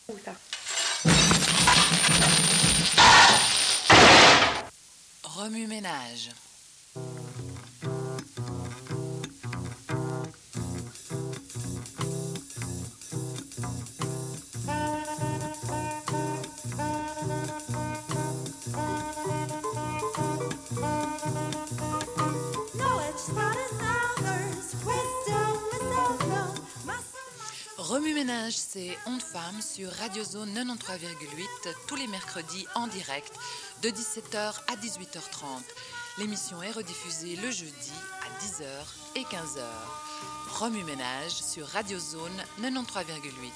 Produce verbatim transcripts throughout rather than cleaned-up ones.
Ça. Remue-ménage. Remue-ménage, c'est Ondes Femmes sur Radio Zone quatre-vingt-treize virgule huit tous les mercredis en direct de dix-sept heures à dix-huit heures trente. L'émission est rediffusée le jeudi à dix heures et quinze heures. Remue-ménage sur Radio Zone quatre-vingt-treize virgule huit.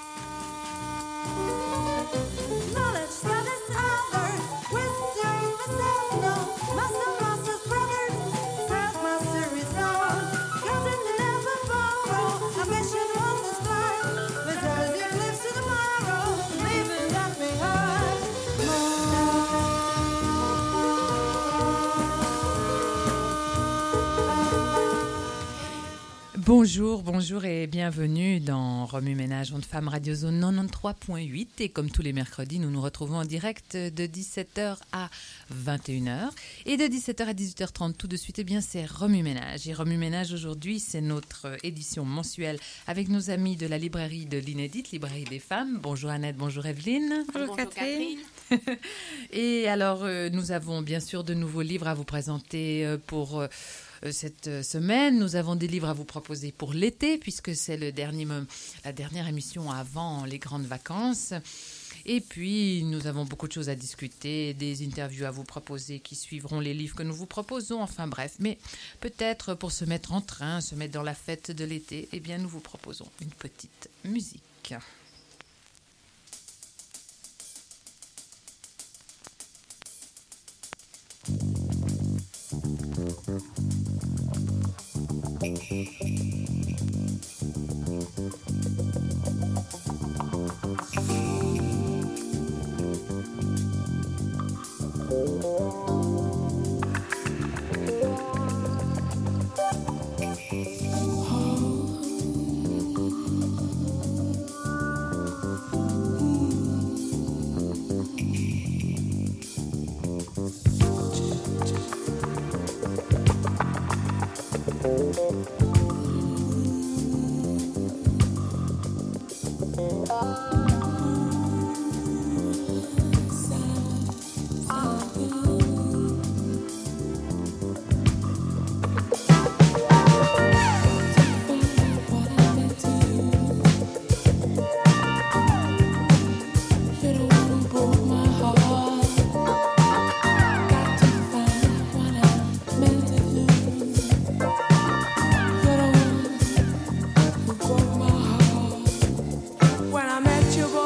Bonjour, bonjour et bienvenue dans Remue-ménage Ondes Femmes Radio Zone quatre-vingt-treize virgule huit et comme tous les mercredis, nous nous retrouvons en direct de dix-sept heures à vingt et une heures et de dix-sept heures à dix-huit heures trente tout de suite, eh bien c'est Remue-ménage. Et Remue-ménage aujourd'hui, c'est notre édition mensuelle avec nos amis de la librairie de l'Inédite, Librairie des Femmes. Bonjour Annette, bonjour Evelyne. Bonjour, bonjour Catherine. Catherine. Et alors, euh, nous avons bien sûr de nouveaux livres à vous présenter euh, pour... Euh, Cette semaine, nous avons des livres à vous proposer pour l'été, puisque c'est le dernier, la dernière émission avant les grandes vacances. Et puis, nous avons beaucoup de choses à discuter, des interviews à vous proposer qui suivront les livres que nous vous proposons. Enfin bref, mais peut-être pour se mettre en train, se mettre dans la fête de l'été, eh bien, nous vous proposons une petite musique. When I met you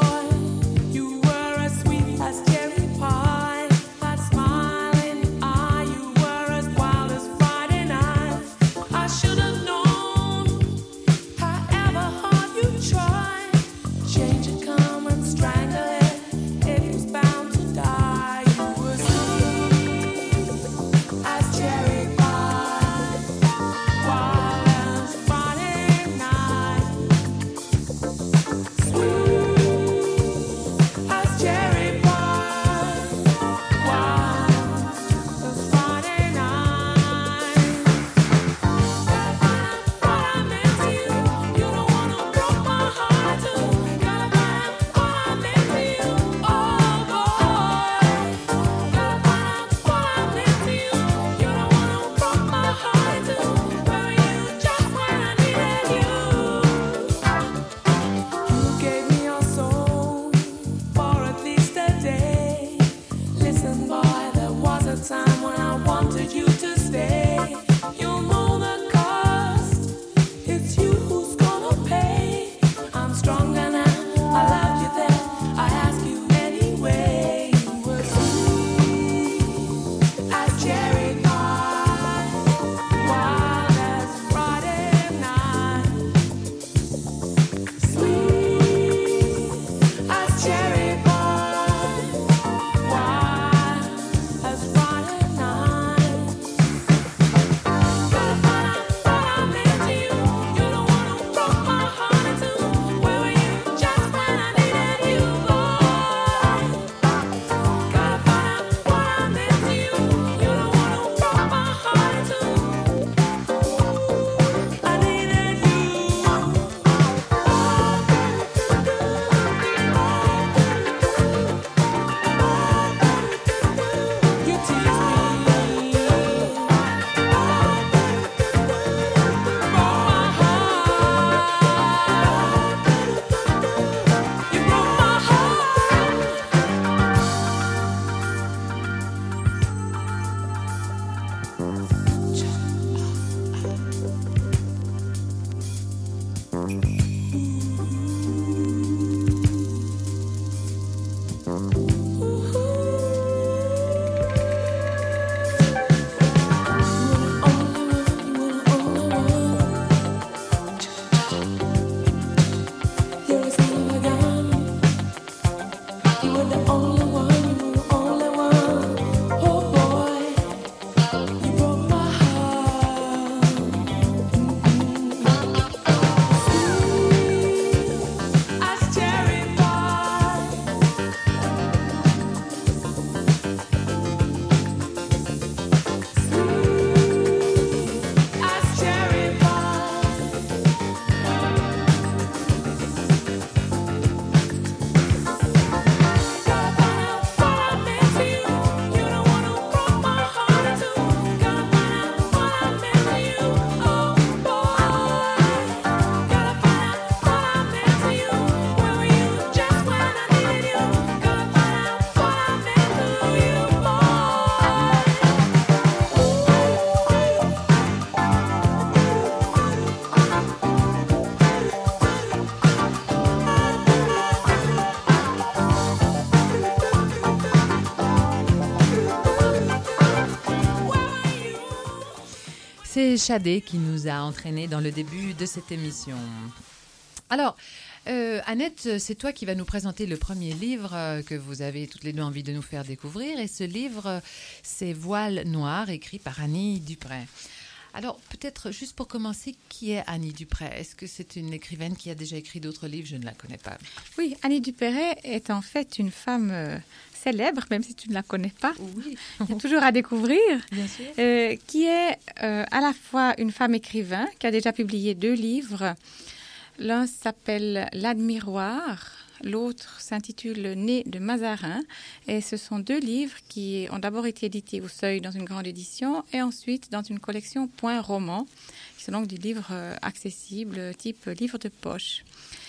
c'est Shadé qui nous a entraînés dans le début de cette émission. Alors, euh, Annette, c'est toi qui vas nous présenter le premier livre euh, que vous avez toutes les deux envie de nous faire découvrir. Et ce livre, euh, c'est Voile noir, écrit par Annie Dupret. Alors, peut-être juste pour commencer, qui est Annie Dupret? Est-ce que c'est une écrivaine qui a déjà écrit d'autres livres? Je ne la connais pas. Oui, Annie Dupret est en fait une femme euh, célèbre, même si tu ne la connais pas. Oui. Il y a toujours à découvrir. Bien sûr. Euh, qui est euh, à la fois une femme écrivain, qui a déjà publié deux livres. L'un s'appelle L'Admiroir, l'autre s'intitule Le nez de Mazarin. Et ce sont deux livres qui ont d'abord été édités au Seuil dans une grande édition et ensuite dans une collection Point Roman, qui sont donc des livres euh, accessibles, type livre de poche.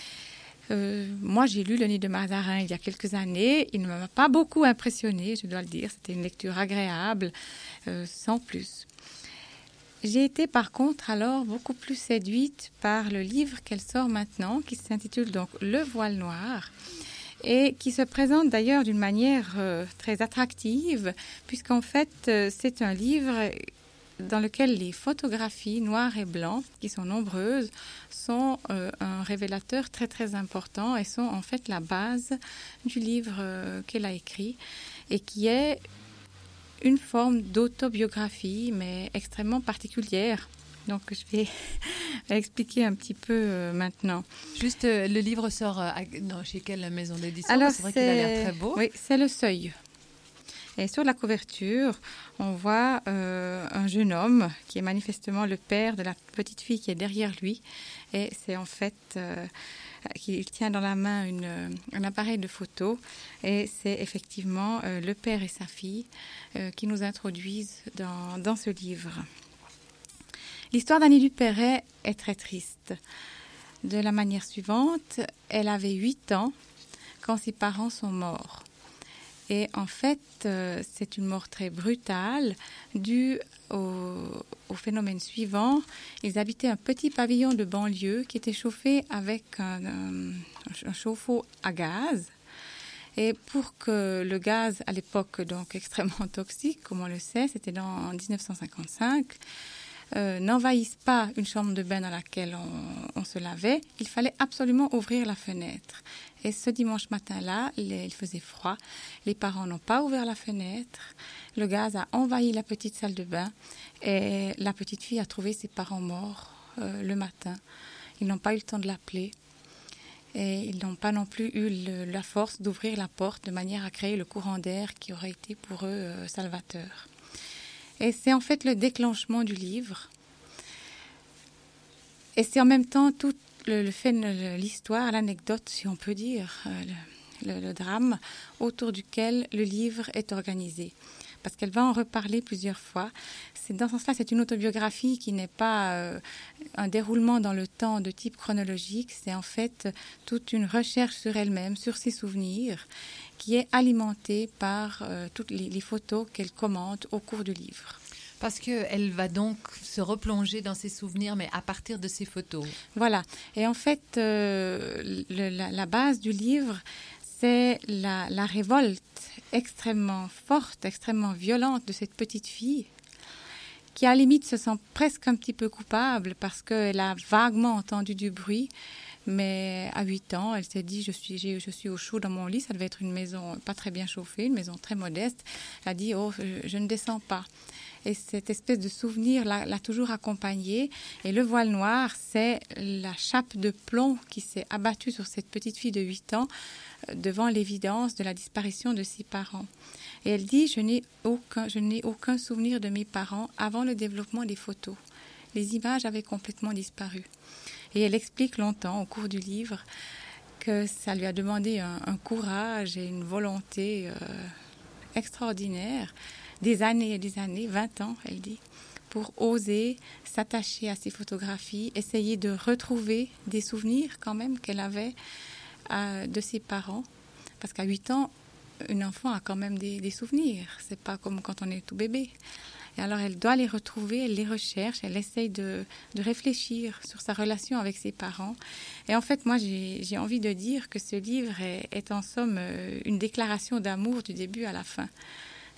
Euh, moi, j'ai lu Le nez de Mazarin il y a quelques années. Il ne m'a pas beaucoup impressionné, je dois le dire. C'était une lecture agréable, euh, sans plus. J'ai été par contre alors beaucoup plus séduite par le livre qu'elle sort maintenant, qui s'intitule donc Le Voile noir, et qui se présente d'ailleurs d'une manière euh, très attractive, puisqu'en fait euh, c'est un livre dans lequel les photographies noires et blancs, qui sont nombreuses, sont euh, un révélateur très très important et sont en fait la base du livre euh, qu'elle a écrit, et qui est une forme d'autobiographie, mais extrêmement particulière. Donc, je vais expliquer un petit peu euh, maintenant. Juste, euh, le livre sort euh, à, non, chez quelle maison d'édition? Alors, c'est vrai qu'il a l'air très beau. Oui, c'est Le Seuil. Et sur la couverture, on voit euh, un jeune homme qui est manifestement le père de la petite fille qui est derrière lui. Et c'est en fait... Euh, qu'il tient dans la main une, un appareil de photo, et c'est effectivement euh, le père et sa fille euh, qui nous introduisent dans, dans ce livre. L'histoire d'Annie Dupret est très triste. De la manière suivante, elle avait huit ans quand ses parents sont morts. Et en fait, euh, c'est une mort très brutale due au, au phénomène suivant. Ils habitaient un petit pavillon de banlieue qui était chauffé avec un, un, un chauffe-eau à gaz. Et pour que le gaz, à l'époque donc extrêmement toxique, comme on le sait, c'était dans, en dix-neuf cent cinquante-cinq, euh, n'envahisse pas une chambre de bain dans laquelle on, on se lavait, il fallait absolument ouvrir la fenêtre. Et ce dimanche matin-là, il faisait froid. Les parents n'ont pas ouvert la fenêtre. Le gaz a envahi la petite salle de bain et la petite fille a trouvé ses parents morts euh, le matin. Ils n'ont pas eu le temps de l'appeler et ils n'ont pas non plus eu le, la force d'ouvrir la porte de manière à créer le courant d'air qui aurait été pour eux euh, salvateur. Et c'est en fait le déclenchement du livre. Et c'est en même temps tout Le, le fait, l'histoire, l'anecdote, si on peut dire, euh, le, le, le drame autour duquel le livre est organisé. Parce qu'elle va en reparler plusieurs fois. C'est, dans ce sens-là, c'est une autobiographie qui n'est pas euh, un déroulement dans le temps de type chronologique. C'est en fait toute une recherche sur elle-même, sur ses souvenirs, qui est alimentée par euh, toutes les, les photos qu'elle commente au cours du livre. Parce qu'elle va donc se replonger dans ses souvenirs, mais à partir de ses photos. Voilà. Et en fait, euh, le, la, la base du livre, c'est la, la révolte extrêmement forte, extrêmement violente de cette petite fille, qui à la limite se sent presque un petit peu coupable parce qu'elle a vaguement entendu du bruit. Mais à huit ans, elle s'est dit, je suis, je suis au chaud dans mon lit. Ça devait être une maison pas très bien chauffée, une maison très modeste. Elle a dit, oh, je, je ne descends pas. Et cette espèce de souvenir l'a, l'a toujours accompagnée. Et le voile noir, c'est la chape de plomb qui s'est abattue sur cette petite fille de huit ans euh, devant l'évidence de la disparition de ses parents. Et elle dit, je n'ai aucun, je n'ai aucun souvenir de mes parents avant le développement des photos. Les images avaient complètement disparu. Et elle explique longtemps, au cours du livre, que ça lui a demandé un, un courage et une volonté euh, extraordinaire, des années et des années, vingt ans, elle dit, pour oser s'attacher à ces photographies, essayer de retrouver des souvenirs quand même qu'elle avait euh, de ses parents. Parce qu'à huit ans, une enfant a quand même des, des souvenirs. C'est pas comme quand on est tout bébé. Et alors, elle doit les retrouver, elle les recherche, elle essaye de, de réfléchir sur sa relation avec ses parents. Et en fait, moi, j'ai, j'ai envie de dire que ce livre est, est en somme une déclaration d'amour du début à la fin.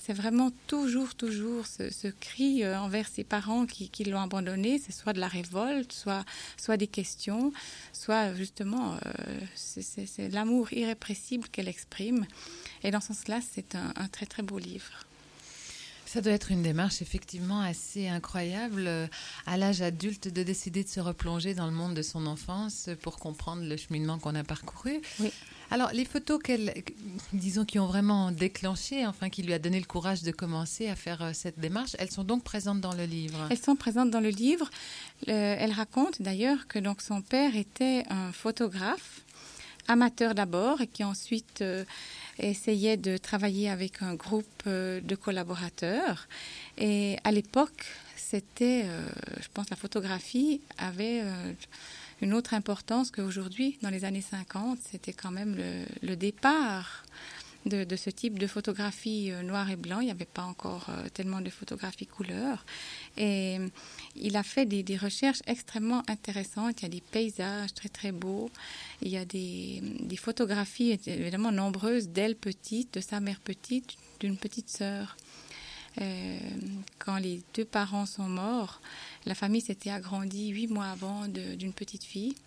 c'est vraiment toujours, toujours ce, ce cri euh, envers ses parents qui, qui l'ont abandonné. C'est soit de la révolte, soit, soit des questions, soit justement, euh, c'est, c'est, c'est l'amour irrépressible qu'elle exprime. Et dans ce sens-là, c'est un, un très, très beau livre. Ça doit être une démarche effectivement assez incroyable euh, à l'âge adulte de décider de se replonger dans le monde de son enfance pour comprendre le cheminement qu'on a parcouru. Oui. Alors, les photos qu'elle, disons, qui ont vraiment déclenché, enfin, qui lui a donné le courage de commencer à faire euh, cette démarche, elles sont donc présentes dans le livre. Elles sont présentes dans le livre. Euh, elle raconte d'ailleurs que donc son père était un photographe, amateur d'abord, et qui ensuite euh, essayait de travailler avec un groupe euh, de collaborateurs. Et à l'époque, c'était, euh, je pense, la photographie avait euh, une autre importance qu'aujourd'hui. Dans les années cinquante, c'était quand même le, le départ de, de ce type de photographie euh, noir et blanc. Il n'y avait pas encore euh, tellement de photographie couleur. Et euh, il a fait des, des recherches extrêmement intéressantes. Il y a des paysages très très beaux. Il y a des, des photographies évidemment nombreuses d'elle petite, de sa mère petite, d'une petite sœur. Euh, quand les deux parents sont morts, la famille s'était agrandie huit mois avant de, d'une petite fille.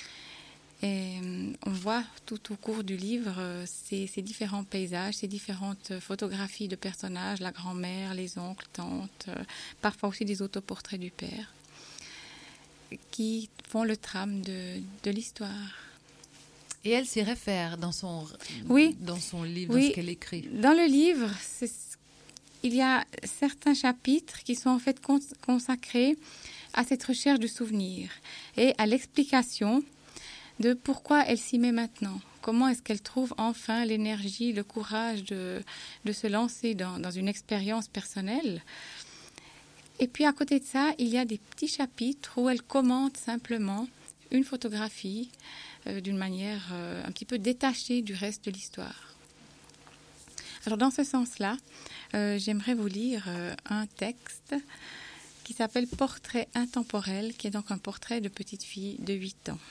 Et euh, on voit tout au cours du livre euh, ces, ces différents paysages, ces différentes photographies de personnages, la grand-mère, les oncles, tantes, euh, parfois aussi des autoportraits du père, qui font le trame de, de l'histoire. Et elle s'y réfère dans son, oui. dans son livre, oui. dans ce qu'elle écrit. Dans le livre, c'est, il y a certains chapitres qui sont en fait cons- consacrés à cette recherche de souvenirs et à l'explication de pourquoi elle s'y met maintenant. Comment est-ce qu'elle trouve enfin l'énergie, le courage de, de se lancer dans, dans une expérience personnelle. Et puis à côté de ça, il y a des petits chapitres où elle commente simplement une photographie euh, d'une manière euh, un petit peu détachée du reste de l'histoire. Alors dans ce sens-là, euh, j'aimerais vous lire euh, un texte qui s'appelle « Portrait intemporel », qui est donc un portrait de petite fille de huit ans.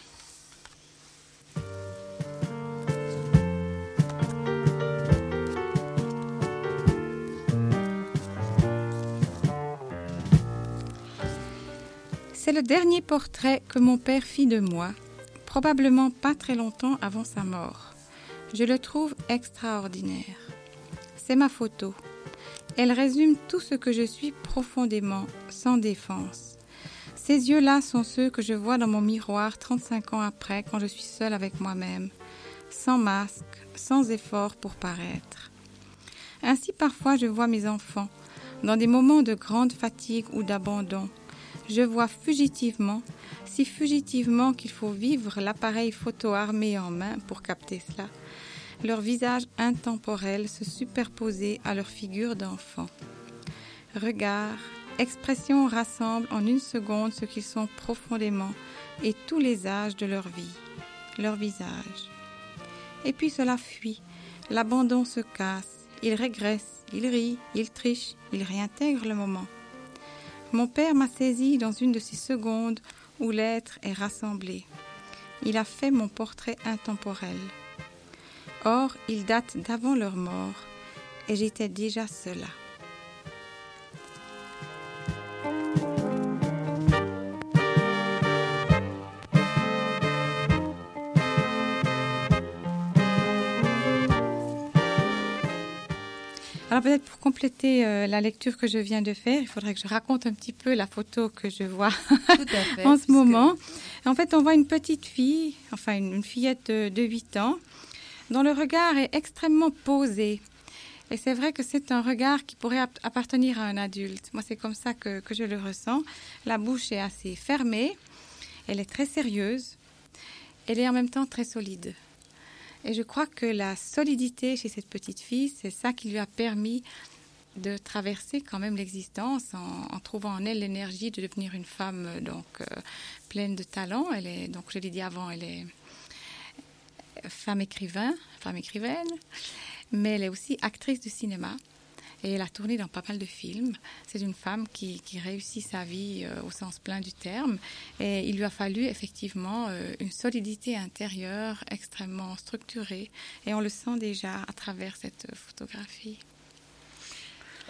C'est le dernier portrait que mon père fit de moi, probablement pas très longtemps avant sa mort. Je le trouve extraordinaire. C'est ma photo. Elle résume tout ce que je suis profondément, sans défense. Ces yeux-là sont ceux que je vois dans mon miroir trente-cinq ans après, quand je suis seule avec moi-même, sans masque, sans effort pour paraître. Ainsi parfois je vois mes enfants, dans des moments de grande fatigue ou d'abandon. Je vois fugitivement, si fugitivement qu'il faut vivre l'appareil photo armé en main pour capter cela, leur visage intemporel se superposer à leur figure d'enfant. Regard, expression rassemblent en une seconde ce qu'ils sont profondément et tous les âges de leur vie, leur visage. Et puis cela fuit, l'abandon se casse, il régresse, il rit, il triche, il réintègre le moment. Mon père m'a saisi dans une de ces secondes où l'être est rassemblé. Il a fait mon portrait intemporel. Or, il date d'avant leur mort, et j'étais déjà cela. Alors peut-être pour compléter euh, la lecture que je viens de faire, il faudrait que je raconte un petit peu la photo que je vois Tout à fait, en ce puisque... moment. En fait, on voit une petite fille, enfin une, une fillette de, de huit ans, dont le regard est extrêmement posé. Et c'est vrai que c'est un regard qui pourrait appartenir à un adulte. Moi, c'est comme ça que, que je le ressens. La bouche est assez fermée, elle est très sérieuse, elle est en même temps très solide. Et je crois que la solidité chez cette petite fille, c'est ça qui lui a permis de traverser quand même l'existence en, en trouvant en elle l'énergie de devenir une femme donc euh, pleine de talent. Elle est, donc je l'ai dit avant, elle est femme écrivain, femme écrivaine, mais elle est aussi actrice de cinéma. Et elle a tourné dans pas mal de films. C'est une femme qui, qui réussit sa vie euh, au sens plein du terme. Et il lui a fallu effectivement euh, une solidité intérieure extrêmement structurée. Et on le sent déjà à travers cette photographie.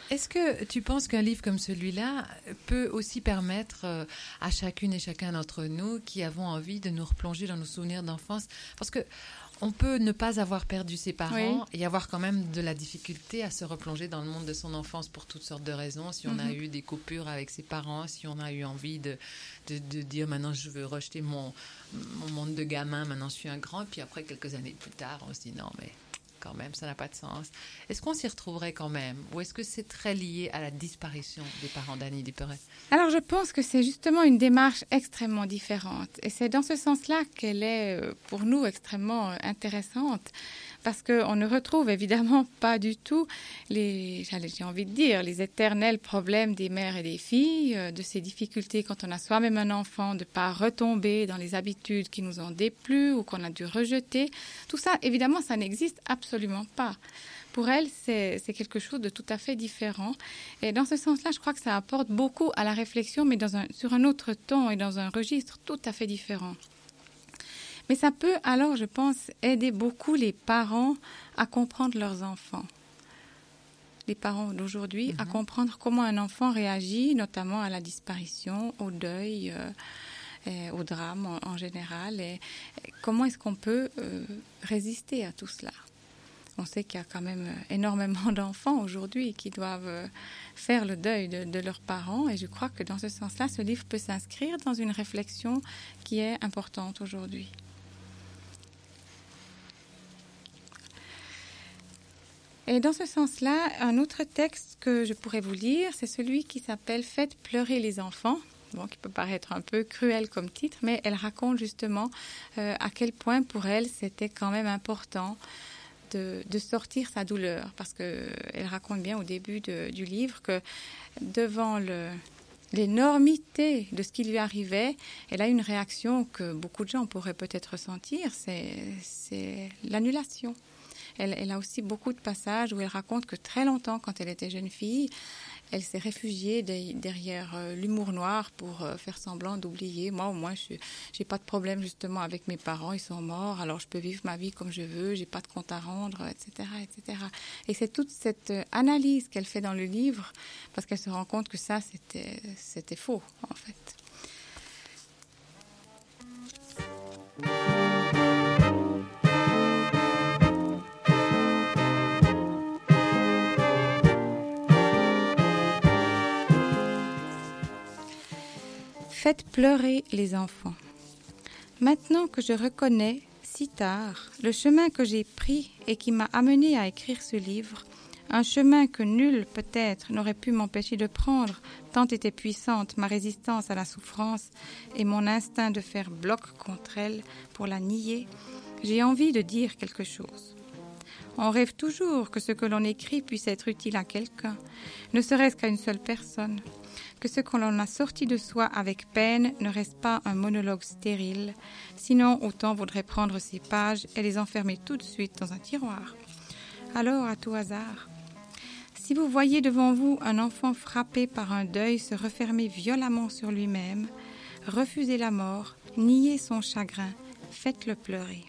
Est-ce que tu penses qu'un livre comme celui-là peut aussi permettre euh, à chacune et chacun d'entre nous qui avons envie de nous replonger dans nos souvenirs d'enfance? Parce que on peut ne pas avoir perdu ses parents oui. et avoir quand même de la difficulté à se replonger dans le monde de son enfance pour toutes sortes de raisons. Si on mm-hmm. a eu des coupures avec ses parents, si on a eu envie de, de, de dire maintenant je veux rejeter mon, mon monde de gamin, maintenant je suis un grand, puis après quelques années plus tard on se dit non mais quand même ça n'a pas de sens. Est-ce qu'on s'y retrouverait quand même ou est-ce que c'est très lié à la disparition des parents d'Annie Dupéret? Alors je pense que c'est justement une démarche extrêmement différente et c'est dans ce sens-là qu'elle est pour nous extrêmement intéressante parce qu'on ne retrouve évidemment pas du tout les, j'ai envie de dire, les éternels problèmes des mères et des filles, de ces difficultés quand on a soi-même un enfant, de ne pas retomber dans les habitudes qui nous ont déplu ou qu'on a dû rejeter. Tout ça, évidemment, ça n'existe absolument pas. Pour elle, c'est, c'est quelque chose de tout à fait différent. Et dans ce sens-là, je crois que ça apporte beaucoup à la réflexion, mais dans un, sur un autre ton et dans un registre tout à fait différent. Mais ça peut, alors, je pense, aider beaucoup les parents à comprendre leurs enfants. Les parents d'aujourd'hui, mmh. à comprendre comment un enfant réagit, notamment à la disparition, au deuil, euh, et au drame en, en général. Et, et comment est-ce qu'on peut euh, résister à tout cela ? On sait qu'il y a quand même énormément d'enfants aujourd'hui qui doivent faire le deuil de, de leurs parents. Et je crois que dans ce sens-là, ce livre peut s'inscrire dans une réflexion qui est importante aujourd'hui. Et dans ce sens-là, un autre texte que je pourrais vous lire, c'est celui qui s'appelle « Faites pleurer les enfants ». Bon, qui peut paraître un peu cruel comme titre, mais elle raconte justement euh, à quel point pour elle c'était quand même important de, de sortir sa douleur. Parce qu'elle raconte bien au début de, du livre que devant le, l'énormité de ce qui lui arrivait, elle a une réaction que beaucoup de gens pourraient peut-être ressentir, c'est, c'est l'annulation. Elle, elle a aussi beaucoup de passages où elle raconte que très longtemps, quand elle était jeune fille, elle s'est réfugiée de, derrière euh, l'humour noir pour euh, faire semblant d'oublier. Moi, au moins, je n'ai pas de problème justement avec mes parents, ils sont morts, alors je peux vivre ma vie comme je veux, je n'ai pas de compte à rendre, et cetera, et cetera. Et c'est toute cette euh, analyse qu'elle fait dans le livre, parce qu'elle se rend compte que ça, c'était, c'était faux, en fait. Faites pleurer les enfants. Maintenant que je reconnais, si tard, le chemin que j'ai pris et qui m'a amené à écrire ce livre, un chemin que nul, peut-être, n'aurait pu m'empêcher de prendre, tant était puissante ma résistance à la souffrance et mon instinct de faire bloc contre elle pour la nier, j'ai envie de dire quelque chose. On rêve toujours que ce que l'on écrit puisse être utile à quelqu'un, ne serait-ce qu'à une seule personne, que ce qu'on en a sorti de soi avec peine ne reste pas un monologue stérile, sinon autant vaudrait prendre ces pages et les enfermer tout de suite dans un tiroir. Alors, à tout hasard, si vous voyez devant vous un enfant frappé par un deuil se refermer violemment sur lui-même, refusez la mort, niez son chagrin, faites-le pleurer.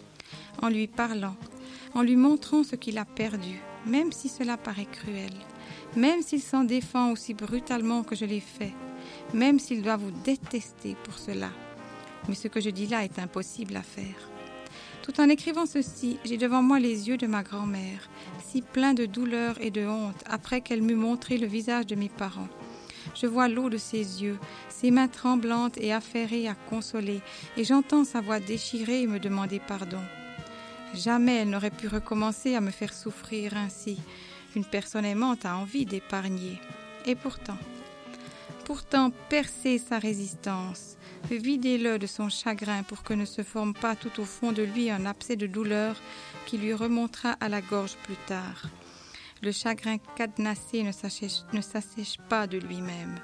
En lui parlant, en lui montrant ce qu'il a perdu, même si cela paraît cruel, même s'il s'en défend aussi brutalement que je l'ai fait, même s'il doit vous détester pour cela. Mais ce que je dis là est impossible à faire. Tout en écrivant ceci, j'ai devant moi les yeux de ma grand-mère, si pleins de douleur et de honte après qu'elle m'eut montré le visage de mes parents. Je vois l'eau de ses yeux, ses mains tremblantes et affairées à consoler, et j'entends sa voix déchirée me demander pardon. Jamais elle n'aurait pu recommencer à me faire souffrir ainsi. Une personne aimante a envie d'épargner. Et pourtant, pourtant, percez sa résistance, videz-le de son chagrin pour que ne se forme pas tout au fond de lui un abcès de douleur qui lui remontera à la gorge plus tard. Le chagrin cadenassé ne s'assèche, ne s'assèche pas de lui-même.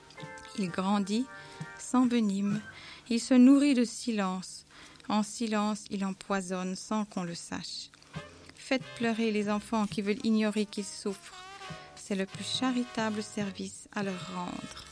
Il grandit, s'envenime, il se nourrit de silence. En silence, il empoisonne sans qu'on le sache. Faites pleurer les enfants qui veulent ignorer qu'ils souffrent. C'est le plus charitable service à leur rendre.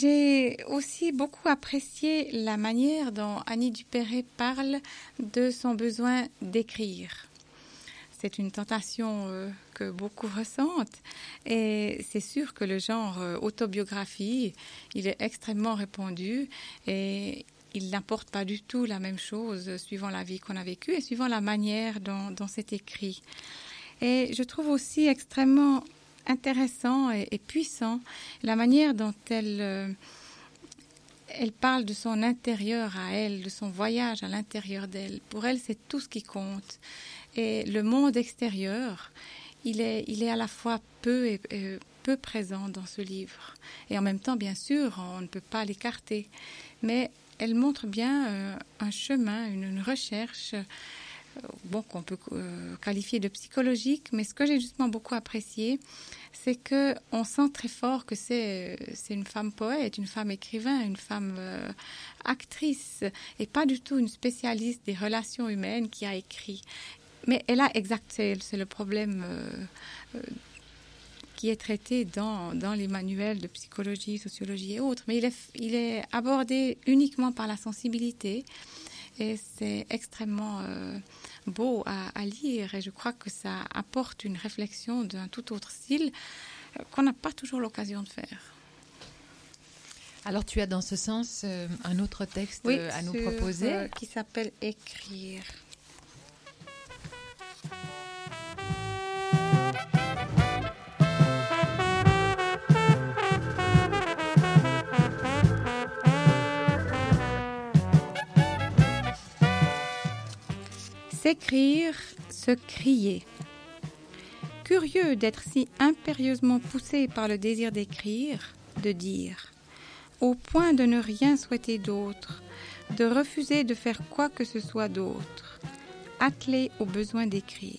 J'ai aussi beaucoup apprécié la manière dont Annie Dupéré parle de son besoin d'écrire. C'est une tentation euh, que beaucoup ressentent et c'est sûr que le genre euh, autobiographie, il est extrêmement répandu et il n'apporte pas du tout la même chose suivant la vie qu'on a vécue et suivant la manière dont, dont c'est écrit. Et je trouve aussi extrêmement intéressant et, et puissant la manière dont elle, euh, elle parle de son intérieur à elle, de son voyage à l'intérieur d'elle. Pour elle, c'est tout ce qui compte. Et le monde extérieur, il est, il est à la fois peu, et, et, peu présent dans ce livre. Et en même temps, bien sûr, on ne peut pas l'écarter. Mais elle montre bien euh, un chemin, une, une recherche euh, bon, qu'on peut euh, qualifier de psychologique. Mais ce que j'ai justement beaucoup apprécié, c'est qu'on sent très fort que c'est, c'est une femme poète, une femme écrivain, une femme euh, actrice, et pas du tout une spécialiste des relations humaines qui a écrit. Mais elle a exact, c'est, c'est le problème euh, euh, qui est traité dans, dans les manuels de psychologie, sociologie et autres. Mais il est, il est abordé uniquement par la sensibilité et c'est extrêmement euh, beau à, à lire. Et je crois que ça apporte une réflexion d'un tout autre style euh, qu'on n'a pas toujours l'occasion de faire. Alors tu as dans ce sens euh, un autre texte oui, euh, à sur, nous proposer euh, qui s'appelle « Écrire ». S'écrire, se crier. Curieux d'être si impérieusement poussé par le désir d'écrire, de dire, au point de ne rien souhaiter d'autre, de refuser de faire quoi que ce soit d'autre, attelé au besoin d'écrire.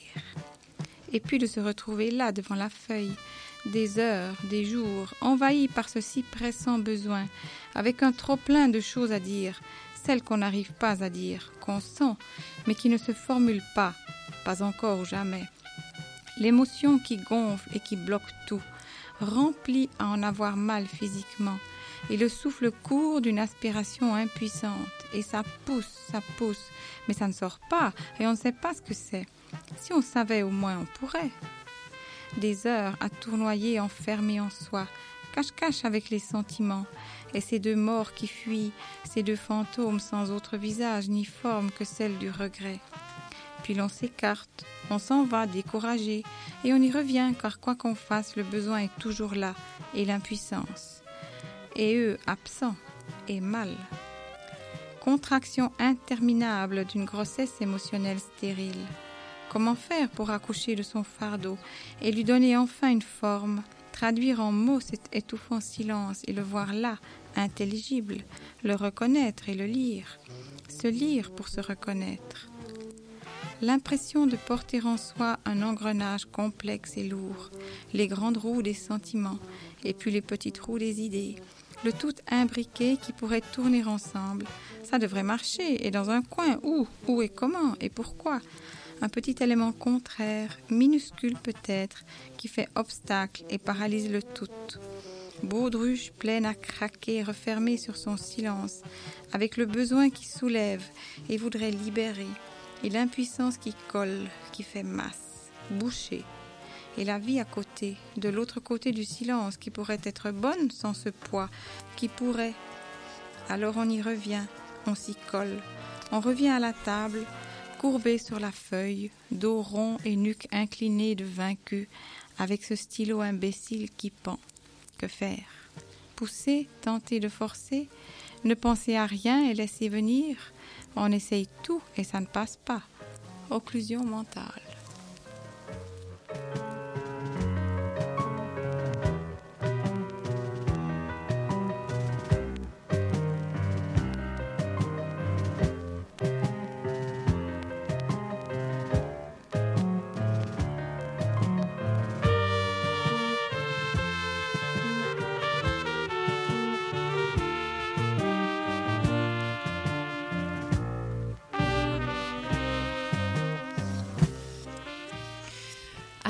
Et puis de se retrouver là devant la feuille, des heures, des jours, envahis par ce si pressant besoin, avec un trop-plein de choses à dire, celles qu'on n'arrive pas à dire, qu'on sent, mais qui ne se formulent pas, pas encore ou jamais. L'émotion qui gonfle et qui bloque tout, remplie à en avoir mal physiquement, et le souffle court d'une aspiration impuissante, et ça pousse, ça pousse, mais ça ne sort pas, et on ne sait pas ce que c'est. Si on savait au moins, on pourrait. Des heures à tournoyer enfermé en soi, cache-cache avec les sentiments, et ces deux morts qui fuient, ces deux fantômes sans autre visage ni forme que celle du regret. Puis l'on s'écarte, on s'en va découragé, et on y revient car quoi qu'on fasse, le besoin est toujours là, et l'impuissance. Et eux absents, et mal. Contraction interminable d'une grossesse émotionnelle stérile. Comment faire pour accoucher de son fardeau et lui donner enfin une forme, traduire en mots cet étouffant silence et le voir là, intelligible, le reconnaître et le lire, se lire pour se reconnaître. L'impression de porter en soi un engrenage complexe et lourd, les grandes roues des sentiments et puis les petites roues des idées, le tout imbriqué qui pourrait tourner ensemble. Ça devrait marcher, et dans un coin, où, où et comment et pourquoi? Un petit élément contraire, minuscule peut-être, qui fait obstacle et paralyse le tout. Baudruche pleine à craquer, refermée sur son silence, avec le besoin qui soulève et voudrait libérer, et l'impuissance qui colle, qui fait masse, boucher, et la vie à côté, de l'autre côté du silence, qui pourrait être bonne sans ce poids, qui pourrait. Alors on y revient, on s'y colle, on revient à la table, courbé sur la feuille, dos rond et nuque inclinée de vaincu, avec ce stylo imbécile qui pend. Que faire? Pousser, tenter de forcer, ne penser à rien et laisser venir? On essaye tout et ça ne passe pas. Occlusion mentale.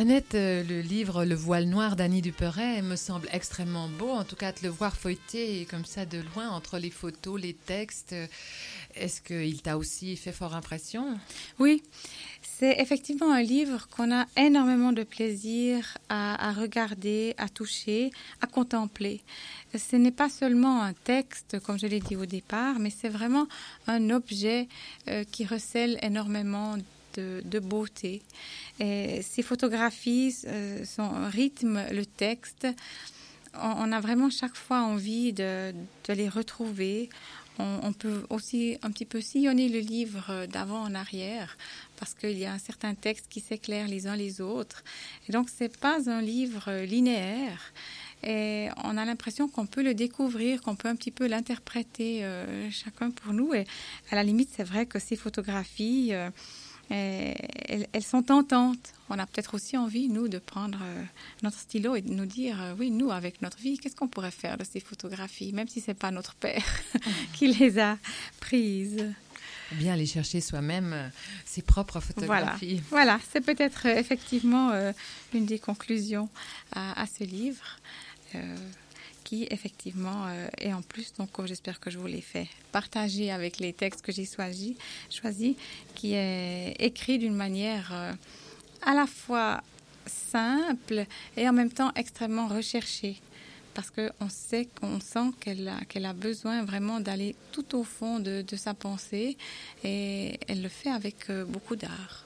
Annette, euh, le livre Le voile noir d'Annie Duperret me semble extrêmement beau. En tout cas, de le voir feuilleter comme ça de loin, entre les photos, les textes. Est-ce qu'il t'a aussi fait fort impression? Oui, c'est effectivement un livre qu'on a énormément de plaisir à, à regarder, à toucher, à contempler. Ce n'est pas seulement un texte, comme je l'ai dit au départ, mais c'est vraiment un objet euh, qui recèle énormément de, de beauté. Et ces photographies, euh, son rythme, le texte, on, on a vraiment chaque fois envie de, de les retrouver. On, on peut aussi un petit peu sillonner le livre d'avant en arrière parce qu'il y a un certain texte qui s'éclaire les uns les autres. Et donc, ce n'est pas un livre linéaire. Et on a l'impression qu'on peut le découvrir, qu'on peut un petit peu l'interpréter euh, chacun pour nous. Et à la limite, c'est vrai que ces photographies, euh, elles, elles sont tentantes. On a peut-être aussi envie, nous, de prendre euh, notre stylo et de nous dire, euh, oui, nous, avec notre vie, qu'est-ce qu'on pourrait faire de ces photographies, même si ce n'est pas notre père qui les a prises. Bien aller chercher soi-même euh, ses propres photographies. Voilà, voilà. C'est peut-être euh, effectivement euh, une des conclusions à, à ce livre. Euh, qui effectivement euh, est en plus, donc oh, j'espère que je vous l'ai fait partager avec les textes que j'ai choisis, choisi, qui est écrit d'une manière euh, à la fois simple et en même temps extrêmement recherchée, parce qu'on sait, qu'on sent qu'elle a, qu'elle a besoin vraiment d'aller tout au fond de, de sa pensée, et elle le fait avec euh, beaucoup d'art.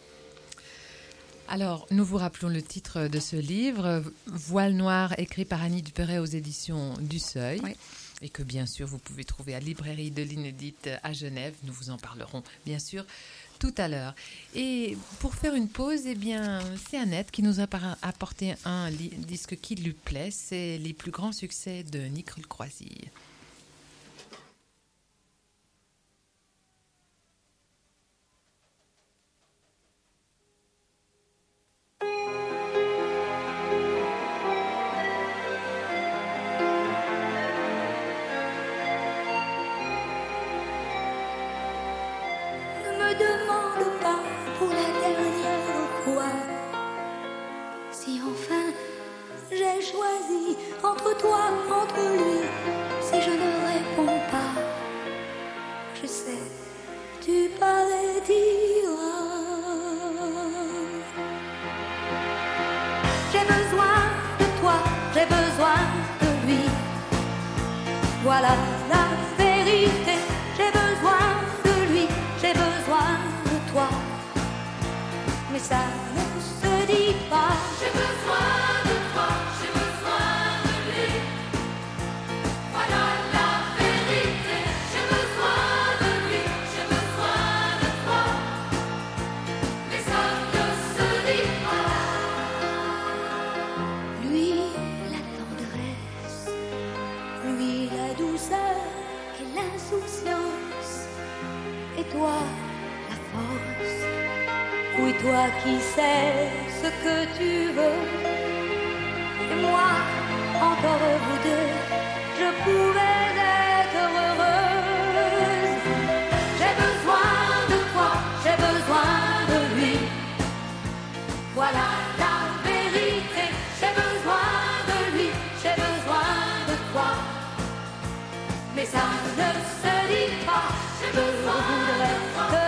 Alors, nous vous rappelons le titre de ce livre, Voile noir, écrit par Annie Duperret aux éditions du Seuil. Oui. Et que bien sûr, vous pouvez trouver à la librairie de l'Inédite à Genève. Nous vous en parlerons bien sûr tout à l'heure. Et pour faire une pause, eh bien, c'est Annette qui nous a apporté un disque qui lui plaît. C'est les plus grands succès de Nicole Croisille. Entre toi, entre lui, si je ne réponds pas, je sais, tu parlais d'ira. J'ai besoin de toi, j'ai besoin de lui. Voilà la vérité. J'ai besoin de lui, j'ai besoin de toi. Mais ça ne se dit pas. J'ai besoin de toi, j'ai besoin de lui. Voilà la vérité. J'ai besoin de lui, j'ai besoin de toi. Mais ça ne se dit pas. Lui, la tendresse, lui, la douceur et l'insouciance. Et toi, la force. Oui, toi qui sais ce que tu veux. Et moi, encore vous deux, je pouvais être heureuse. J'ai besoin de toi, j'ai besoin de lui. Voilà la vérité. J'ai besoin de lui, j'ai besoin de toi. Mais ça ne se dit pas. Je voudrais te